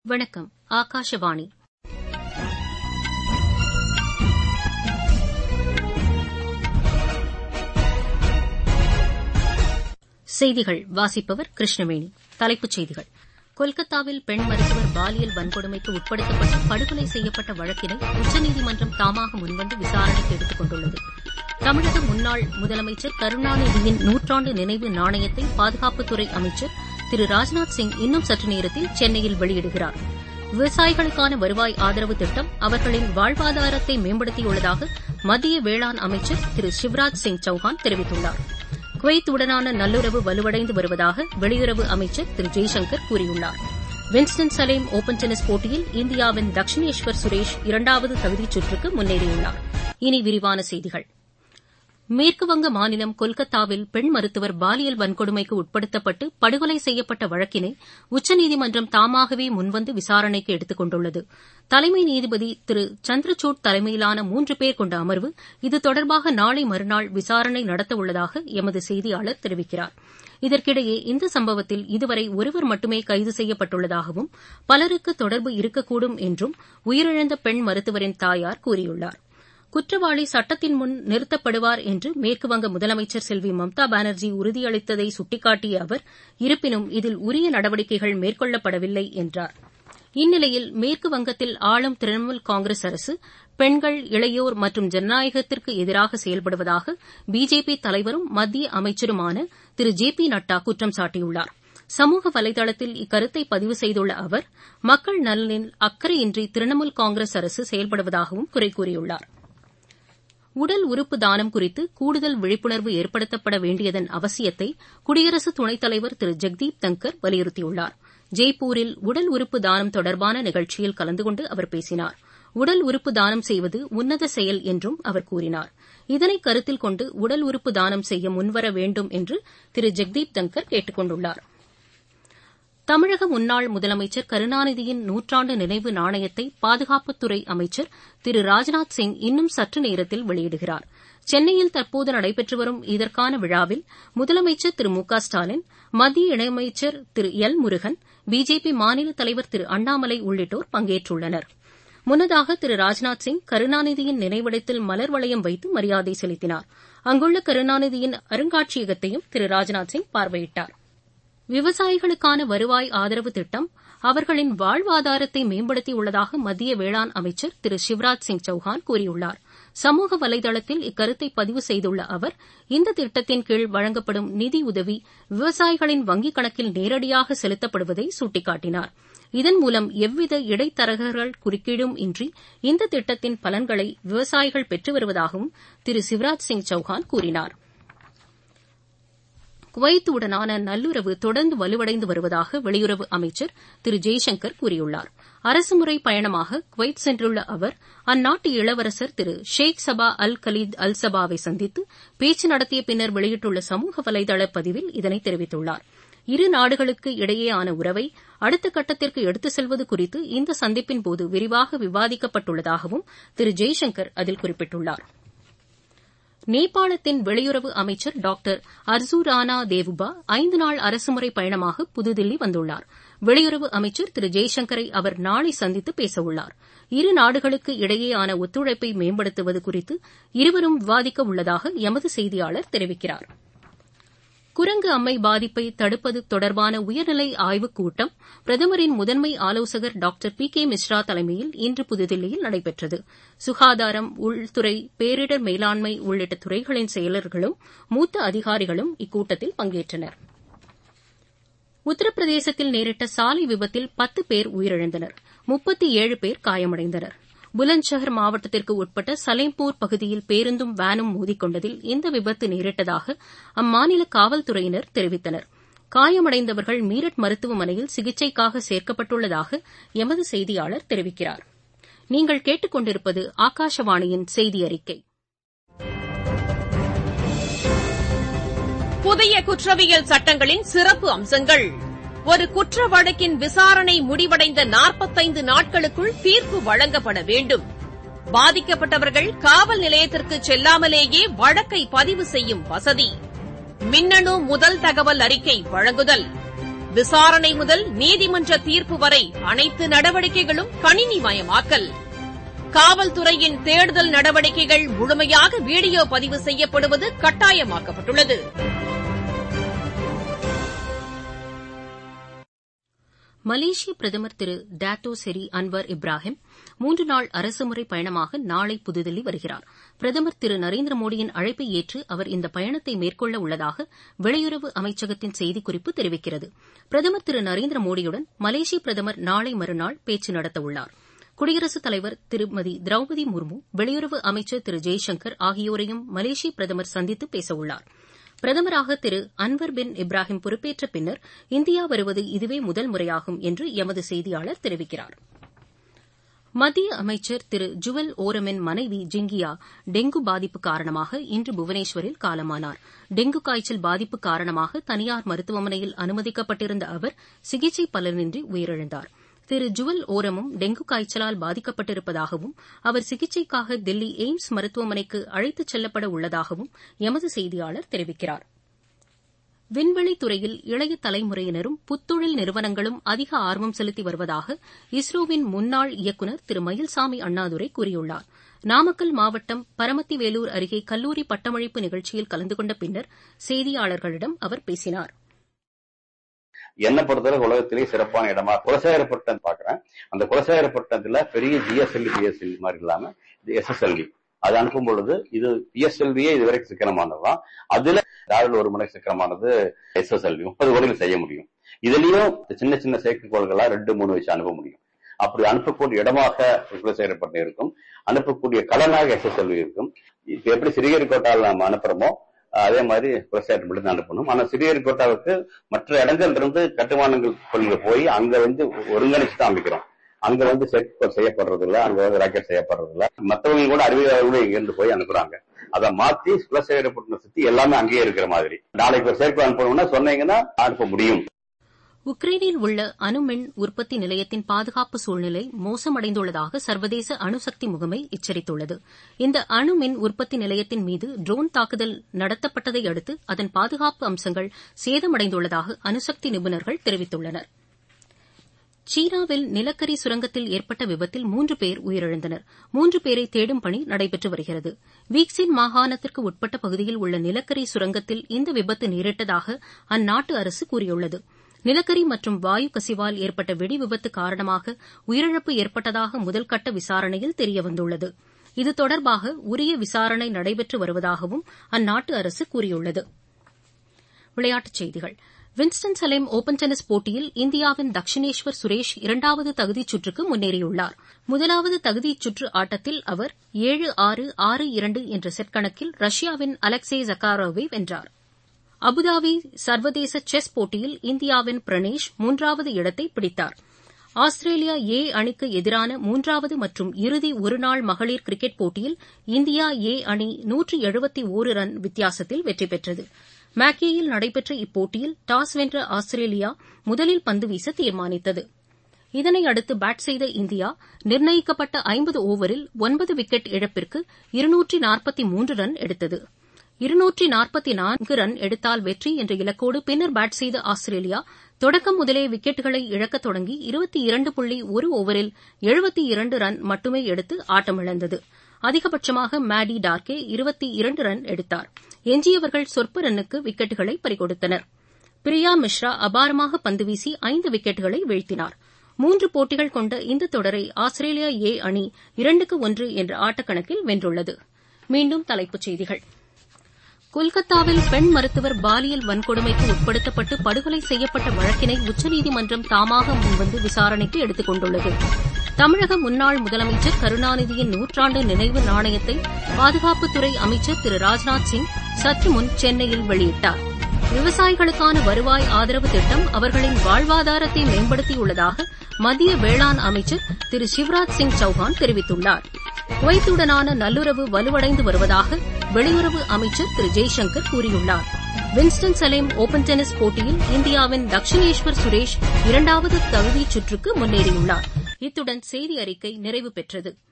வணக்கம். ஆகாஷவாணி. செய்திகள் வாசிப்பவர் கிருஷ்ணவேணி. தலைப்புச் செய்திகள். கொல்கத்தாவில் பெண் மருத்துவர் பாலியல் வன்கொடுமைக்கு உட்படுத்தப்பட்டு படுகொலை செய்யப்பட்ட வழக்கினை உச்சநீதிமன்றம் தாமாக முன்வந்து விசாரணைக்கு எடுத்துக் கொண்டுள்ளது. தமிழக முன்னாள் முதலமைச்சர் கருணாநிதியின் நூற்றாண்டு நினைவு நாணயத்தை பாதுகாப்புத்துறை அமைச்சர் திரு ராஜ்நாத் சிங் இன்னும் சற்று நேரத்தில் சென்னையில் வெளியிடுகிறார். விவசாயிகளுக்கான வருவாய் ஆதரவு திட்டம் அவர்களின் வாழ்வாதாரத்தை மேம்படுத்தியுள்ளதாக மத்திய வேளாண் அமைச்சர் திரு சிவராஜ் சிங் சௌஹான் தெரிவித்துள்ளார். குவைத்துடனான நல்லுறவு வலுவடைந்து வருவதாக வெளியுறவு அமைச்சர் திரு ஜெய்சங்கர் கூறியுள்ளார். வின்ஸ்டன் சலேம் ஒபன் டென்னிஸ் போட்டியில் இந்தியாவின் தக்ஷினேஸ்வர் சுரேஷ் இரண்டாவது தகுதிச் சுற்றுக்கு முன்னேறியுள்ளார். இனி விரிவான செய்திகள். மேற்குவங்க மாநிலம் கொல்கத்தாவில் பெண் மருத்துவர் பாலியல் வன்கொடுமைக்கு உட்படுத்தப்பட்டு படுகொலை செய்யப்பட்ட வழக்கினை உச்சநீதிமன்றம் தாமாகவே முன்வந்து விசாரணைக்கு எடுத்துக் கொண்டுள்ளது. தலைமை நீதிபதி திரு சந்திரசூட் தலைமையிலான 3 பேர் கொண்ட அமர்வு இது தொடர்பாக நாளை மறுநாள் விசாரணை நடத்தவுள்ளதாக எமது செய்தியாளர் தெரிவிக்கிறார். இதற்கிடையே இந்த சம்பவத்தில் இதுவரை ஒருவர் மட்டுமே கைது செய்யப்பட்டுள்ளதாகவும் பலருக்கு தொடர்பு இருக்கக்கூடும் என்றும் உயிரிழந்த பெண் மருத்துவரின் தாயார் கூறியுள்ளார். குற்றவாளி சட்டத்தின் முன் நிறுத்தப்படுவார் என்று மேற்குவங்க முதலமைச்சர் செல்வி மம்தா பானர்ஜி உறுதியளித்ததை சுட்டிக்காட்டிய அவர், இருப்பினும் இதில் உரிய நடவடிக்கைகள் மேற்கொள்ளப்படவில்லை என்றார். இந்நிலையில் மேற்குவங்கத்தில் ஆளும் திரிணாமுல் காங்கிரஸ் அரசு பெண்கள், இளையோர் மற்றும் ஜனநாயகத்திற்கு எதிராக செயல்படுவதாக பிஜேபி தலைவரும் மத்திய அமைச்சருமான திரு ஜே பி நட்டா குற்றம் சாட்டியுள்ளார். சமூக வலைதளத்தில் இக்கருத்தை பதிவு செய்துள்ள அவர், மக்கள் நலனில் அக்கறையின்றி திரிணாமுல் காங்கிரஸ் அரசு செயல்படுவதாகவும் குறை கூறியுள்ளார். உடல் உறுப்பு தானம் குறித்து கூடுதல் விழிப்புணர்வு ஏற்படுத்தப்பட வேண்டியதன் அவசியத்தை குடியரசு துணைத் தலைவர் திரு ஜெக்தீப் தங்கர் வலியுறுத்தியுள்ளார். ஜெய்ப்பூரில் உடல் உறுப்பு தானம் தொடர்பான நிகழ்ச்சியில் கலந்து கொண்டு அவர் பேசினார். உடல் உறுப்பு தானம் செய்வது உன்னத செயல் என்றும் அவர் கூறினார். இதனை கருத்தில் கொண்டு உடல் உறுப்பு தானம் செய்ய முன்வர வேண்டும் என்று திரு ஜெக்தீப் தங்கர் கேட்டுக் கொண்டுள்ளார். தமிழக முன்னாள் முதலமைச்சர் கருணாநிதியின் நூற்றாண்டு நினைவு நாணயத்தை பாதுகாப்புத்துறை அமைச்சர் திரு ராஜ்நாத் சிங் இன்னும் சற்று நேரத்தில் வெளியிடுகிறார். சென்னையில் தற்போது நடைபெற்று வரும் இதற்கான விழாவில் முதலமைச்சர் திரு மு க ஸ்டாலின், மத்திய இணையமைச்சர் திரு எல் முருகன், பிஜேபி மாநில தலைவர் திரு அண்ணாமலை உள்ளிட்டோர் பங்கேற்றுள்ளனர். முன்னதாக திரு ராஜ்நாத் சிங் கருணாநிதியின் நினைவிடத்தில் மலர் வளையம் வைத்து மரியாதை செலுத்தினார். அங்குள்ள கருணாநிதியின் அருங்காட்சியகத்தையும் திரு ராஜ்நாத் சிங் பார்வையிட்டார். விவசாயிகளுக்கான வருவாய் ஆதரவு திட்டம் அவர்களின் வாழ்வாதாரத்தை மேம்படுத்தியுள்ளதாக மத்திய வேளாண் அமைச்சர் திரு சிவராஜ் சிங் சௌஹான் கூறியுள்ளார். சமூக வலைதளத்தில் இக்கருத்தை பதிவு செய்துள்ள அவர், இந்த திட்டத்தின் கீழ் வழங்கப்படும் நிதியுதவி விவசாயிகளின் வங்கிக் கணக்கில் நேரடியாக செலுத்தப்படுவதை சுட்டிக்காட்டினார். இதன் மூலம் எவ்வித இடைத்தரகர்கள் குறுக்கீடும் இன்றி இந்த திட்டத்தின் பலன்களை விவசாயிகள் பெற்று வருவதாகவும் திரு சிவராஜ் சிங் சௌஹான் கூறினார். குவைத்துடனான நல்லுறவு தொடர்ந்து வலுவடைந்து வருவதாக வெளியுறவு அமைச்சர் திரு ஜெய்சங்கர் கூறியுள்ளார். அரசுமுறை பயணமாக குவைத் சென்றுள்ள அவர் அந்நாட்டு இளவரசர் திரு ஷேக் சபா அல் கலீத் அல் சபாவை சந்தித்து பேச்சு நடத்திய பின்னர் வெளியிட்டுள்ள சமூக வலைதள பதிவில் இதனை தெரிவித்துள்ளார். இரு நாடுகளுக்கு இடையேயான உறவை அடுத்த கட்டத்திற்கு எடுத்துச் செல்வது குறித்து இந்த சந்திப்பின்போது விரிவாக விவாதிக்கப்பட்டுள்ளதாகவும் திரு ஜெய்சங்கர் அதில் குறிப்பிட்டுள்ளார். நேபாளத்தின் வெளியுறவு அமைச்சர் டாக்டர் அர்சூ ரானா தேவுபா 5 நாள் அரசுமுறை பயணமாக புதுதில்லி வந்துள்ளார். வெளியுறவு அமைச்சர் திரு ஜெய்சங்கரை அவர் நாளை சந்தித்து பேசவுள்ளார். இரு நாடுகளுக்கு இடையேயான ஒத்துழைப்பை மேம்படுத்துவது குறித்து இருவரும் விவாதிக்க உள்ளதாக எமது செய்தியாளர் தெரிவிக்கிறார். குரங்கு அம்மை பாதிப்பை தடுப்பது தொடர்பான உயர்நிலை ஆய்வுக் கூட்டம் பிரதமரின் முதன்மை ஆலோசகர் டாக்டர் பி கே மிஸ்ரா தலைமையில் இன்று புதுதில்லியில் நடைபெற்றது. சுகாதாரம், உள்துறை, பேரிடர் மேலாண்மை உள்ளிட்ட துறைகளின் செயலர்களும் மூத்த அதிகாரிகளும் இக்கூட்டத்தில் பங்கேற்றனர். உத்தரப்பிரதேசத்தில் நேரிட்ட சாலை விபத்தில் 10 பேர் உயிரிழந்தனர், 37 பேர் காயமடைந்தனர். புலந்த்ஷஹர் மாவட்டத்திற்கு உட்பட்ட சலேம்பூர் பகுதியில் பேருந்தும் வேனும் மோதிக்கொண்டதில் இந்த விபத்து நேரிட்டதாக அம்மாநில காவல்துறையினர் தெரிவித்தனர். காயமடைந்தவர்கள் மீரட் மருத்துவமனையில் சிகிச்சைக்காக சேர்க்கப்பட்டுள்ளதாக எமது செய்தியாளர் தெரிவிக்கிறார். நீங்கள் கேட்டுக் கொண்டிருப்பது ஆகாஷவாணியின் செய்தி அறிக்கை. புதிய குற்றவியல் சட்டங்களின் சிறப்பு அம்சங்கள். ஒரு குற்ற வழக்கின் விசாரணை முடிவடைந்த 45 நாட்களுக்குள் தீர்ப்பு வழங்கப்பட வேண்டும். பாதிக்கப்பட்டவர்கள் காவல் நிலையத்திற்கு செல்லாமலேயே வழக்கை பதிவு செய்யும் வசதி. மின்னணு முதல் தகவல் அறிக்கை வழங்குதல். விசாரணை முதல் நீதிமன்ற தீர்ப்பு வரை அனைத்து நடவடிக்கைகளும் கணினிமயமாக்கல். காவல்துறையின் தேடுதல் நடவடிக்கைகள் முழுமையாக வீடியோ பதிவு செய்யப்படுவது கட்டாயமாக்கப்பட்டுள்ளது. மலேசிய பிரதமர் திரு டேட்டோ செரி அன்வர் இப்ராஹிம் 3 நாள் அரசுமுறை பயணமாக நாளை புதுதில்லி வருகிறார். பிரதமர் திரு நரேந்திர மோடியின் அழைப்பை ஏற்று அவர் இந்த பயணத்தை மேற்கொள்ள உள்ளதாக வெளியுறவு அமைச்சகத்தின் செய்திக்குறிப்பு தெரிவிக்கிறது. பிரதமர் திரு நரேந்திர மோடியுடன் மலேசிய பிரதமர் நாளை மறுநாள் பேச்சு நடத்தவுள்ளார். குடியரசுத் தலைவர் திருமதி திரௌபதி முர்மு, வெளியுறவு அமைச்சர் திரு ஜெய்சங்கர் ஆகியோரையும் மலேசிய பிரதமர் சந்தித்து பேசவுள்ளார். பிரதமராக திரு அன்வர் பின் இப்ராஹிம் பொறுப்பேற்ற பின்னர் இந்தியா வருவது இதுவே முதல் முறையாகும் என்று எமது செய்தியாளர் தெரிவிக்கிறார். மத்திய அமைச்சர் திரு ஜுவல் ஓரமின் மனைவி ஜிங்கியா டெங்கு பாதிப்பு காரணமாக இன்று புவனேஸ்வரில் காலமானார். டெங்கு காய்ச்சல் பாதிப்பு காரணமாக தனியார் மருத்துவமனையில் அனுமதிக்கப்பட்டிருந்த அவர் சிகிச்சை பலனின்றி உயிரிழந்தார். திரு ஜுவல் ஓரமும் டெங்கு காய்ச்சலால் பாதிக்கப்பட்டிருப்பதாகவும் அவர் சிகிச்சைக்காக தில்லி எய்ம்ஸ் மருத்துவமனைக்கு அழைத்துச் செல்லப்பட உள்ளதாகவும் எமது செய்தியாளர் தெரிவிக்கிறார். விண்வெளித்துறையில் இளைய தலைமுறையினரும் புத்தொழில் நிறுவனங்களும் அதிக ஆர்வம் செலுத்தி வருவதாக இஸ்ரோவின் முன்னாள் இயக்குநர் திரு மயில்சாமி அண்ணாதுரை கூறியுள்ளார். நாமக்கல் மாவட்டம் பரமத்திவேலூர் அருகே கல்லூரி பட்டமளிப்பு நிகழ்ச்சியில் கலந்து கொண்ட பின்னர் செய்தியாளர்களிடம் அவர் பேசினார். என்ன பொறுத்தவரை உலகத்திலேயே சிறப்பான இடமா குலசேகரப்பட்டினம் பாக்குறேன். அந்த குலசேகரப்பட்டினத்துல பெரிய ஜிஎஸ்எல்வி பிஎஸ்எல்வி மாதிரி இல்லாம எஸ்எஸ்எல்வி அது அனுப்பும் பொழுது இது பிஎஸ்எல்வியே இதுவரைக்கும் சிக்கனமானதுதான். அதுல ராவில் ஒரு முறை சிக்கனமானது எஸ்எஸ்எல்வி 30 கோடிகள் செய்ய முடியும். இதுலயும் சின்ன சின்ன செயற்கைக்கோள்களா 2-3 வச்சு அனுப்ப முடியும். அப்படி அனுப்பக்கூடிய இடமாக குலசேகரப்பட்டினம் இருக்கும். அனுப்பக்கூடிய கலனாக எஸ்எஸ்எல்வி இருக்கும். இப்ப எப்படி சிறியரிக்கோட்டாவில் நம்ம அனுப்புறோமோ அதே மாதிரி குலசேகரப்பட்டினம் தான் அனுப்பணும். ஆனா சிறியரிக்கோட்டாவுக்கு மற்ற இடங்கள் இருந்து கட்டுமானங்கள் கொண்டு போய் அங்க ஒருங்கிணைச்சு தான் அமைக்கிறோம். அங்க செயற்கைக்கோள் செய்யப்படுறது இல்ல, அங்க ராக்கெட் செய்யப்படுறது இல்ல. மற்றவங்க கூட அறிவியலாளர்களும் இங்கிருந்து போய் அனுப்புறாங்க. அதை மாத்தி குலசேகரப்பட்டினம் சுத்தி எல்லாமே அங்கேயே இருக்கிற மாதிரி. நாளைக்கு செயற்கை அனுப்பணும்னா சொன்னீங்கன்னா அனுப்ப முடியும். உக்ரைனில் உள்ள அணுமின் உற்பத்தி நிலையத்தின் பாதுகாப்பு சூழ்நிலை மோசமடைந்துள்ளதாக சர்வதேச அணுசக்தி முகமை எச்சரித்துள்ளது. இந்த அணுமின் உற்பத்தி நிலையத்தின் மீது ட்ரோன் தாக்குதல் நடத்தப்பட்டதை அடுத்து அதன் பாதுகாப்பு அம்சங்கள் சேதமடைந்துள்ளதாக அணுசக்தி நிபுணர்கள் தெரிவித்துள்ளனர். சீனாவில் நிலக்கரி சுரங்கத்தில் ஏற்பட்ட விபத்தில் 3 பேர் உயிரிழந்தனர். 3 பேரை தேடும் பணி நடைபெற்று வருகிறது. வீக்சின் மாகாணத்திற்கு உட்பட்ட பகுதியில் உள்ள நிலக்கரி சுரங்கத்தில் இந்த விபத்து நேரிட்டதாக அந்நாட்டு அரசு கூறியுள்ளது. நிலக்கரி மற்றும் வாயு கசிவால் ஏற்பட்ட வெடி விபத்து காரணமாக உயிரிழப்பு ஏற்பட்டதாக முதல்கட்ட விசாரணையில் தெரியவந்துள்ளது. இது தொடர்பாக உரிய விசாரணை நடைபெற்று வருவதாகவும் அந்நாட்டு அரசு கூறியுள்ளது. விளையாட்டுச் செய்திகள். வின்ஸ்டன் சலேம் ஓபன் டென்னிஸ் போட்டியில் இந்தியாவின் தக்ஷினேஸ்வர் சுரேஷ் 2வது தகுதிச் சுற்றுக்கு முன்னேறியுள்ளார். முதலாவது தகுதிச் சுற்று ஆட்டத்தில் அவர் 7-6, 6-2 என்ற செட் கணக்கில் ரஷ்யாவின் அலெக்சே ஜக்காரோவை வென்றார். அபுதாபி சர்வதேச செஸ் போட்டியில் இந்தியாவின் பிரணேஷ் 3வது இடத்தை பிடித்தார். ஆஸ்திரேலியா ஏ அணிக்கு எதிரான 3வது மற்றும் இறுதி ஒருநாள் மகளிர் கிரிக்கெட் போட்டியில் இந்தியா ஏ அணி 171 ரன் வித்தியாசத்தில் வெற்றி பெற்றது. மேக்கேயில் நடைபெற்ற இப்போட்டியில் டாஸ் வென்ற ஆஸ்திரேலியா முதலில் பந்து வீச தீர்மானித்தது. இதனையடுத்து பேட் செய்த இந்தியா நிர்ணயிக்கப்பட்ட 50 ஓவரில் 9 விக்கெட் இழப்பிற்கு 243 ரன் எடுத்தது. 244 ரன் எடுத்தால் வெற்றி என்ற இலக்கோடு பின்னர் பேட் செய்த ஆஸ்திரேலியா தொடக்கம் முதலே விக்கெட்டுகளை இழக்கத் தொடங்கி 22.1 ஓவரில் 72 ரன் மட்டுமே எடுத்து ஆட்டமிழந்தது. அதிகபட்சமாக மேடி டார்கே 22 ரன் எடுத்தார். எஞ்சியவர்கள் சொற்ப ரன்னுக்கு விக்கெட்டுகளை பறிகொடுத்தனர். பிரியா மிஸ்ரா அபாரமாக பந்து வீசி 5 விக்கெட்டுகளை வீழ்த்தினார். 3 போட்டிகள் கொண்ட இந்த தொடரை ஆஸ்திரேலியா ஏ அணி 2-1 என்ற ஆட்டக்கணக்கில் வென்றுள்ளது. மீண்டும் தலைப்புச் செய்திகள். கொல்கத்தாவில் பெண் மருத்துவர் பாலியல் வன்கொடுமைக்கு உட்படுத்தப்பட்டு படுகொலை செய்யப்பட்ட வழக்கினை உச்சநீதிமன்றம் தாமாக முன்வந்து விசாரணைக்கு எடுத்துக் கொண்டுள்ளது. தமிழக முன்னாள் முதலமைச்சர் கருணாநிதியின் 100ஆண்டு நினைவு நாணயத்தை பாதுகாப்புத்துறை அமைச்சர் திரு ராஜ்நாத் சிங் சற்று முன் சென்னையில் வெளியிட்டார். விவசாயிகளுக்கான வருவாய் ஆதரவு திட்டம் அவர்களின் வாழ்வாதாரத்தை மேம்படுத்தியுள்ளதாக மத்திய வேளாண் அமைச்சர் திரு சிவராஜ் சிங் சௌஹான் தெரிவித்துள்ளார். குவைத்துடனான நல்லுறவு வலுவடைந்து வருவதாக வெளியுறவு அமைச்சர் திரு ஜெய்சங்கர் கூறியுள்ளார். வின்ஸ்டன் சலேம் ஓபன் டென்னிஸ் போட்டியில் இந்தியாவின் தக்ஷினேஸ்வர் சுரேஷ் 2வது தகுதிச் சுற்றுக்கு முன்னேறியுள்ளார். இத்துடன் செய்தி அறிக்கை நிறைவு பெற்றது.